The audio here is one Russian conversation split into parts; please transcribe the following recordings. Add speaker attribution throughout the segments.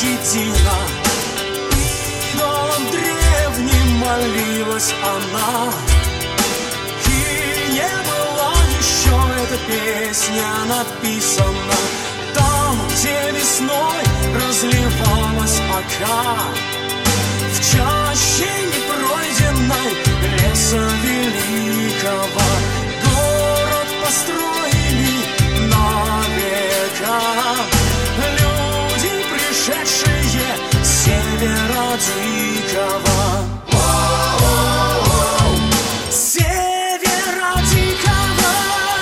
Speaker 1: щетина. Идолам древним молилась она, и не была еще эта песня написана. Там, где весной разливалась ока, в чаще непройденной леса великого, город построили на века люди, пришедшие с севера дикого. Севера дикого.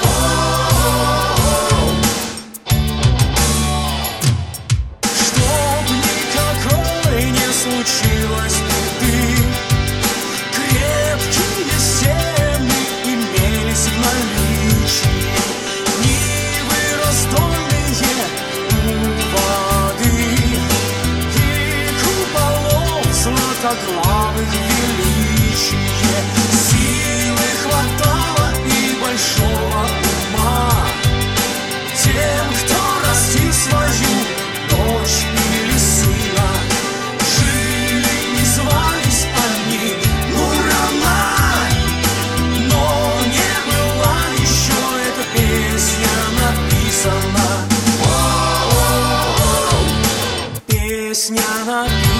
Speaker 1: Чтоб никакой не случилось беды, крепкие стены имелись в наличии, нивы раздольные у воды и куполов златоглавых величие. Силы хватало и большого ума тем, кто растил свою дочь или сына. Жили и звались они Нур-Анай, но не была еще эта песня написана. Песня написана.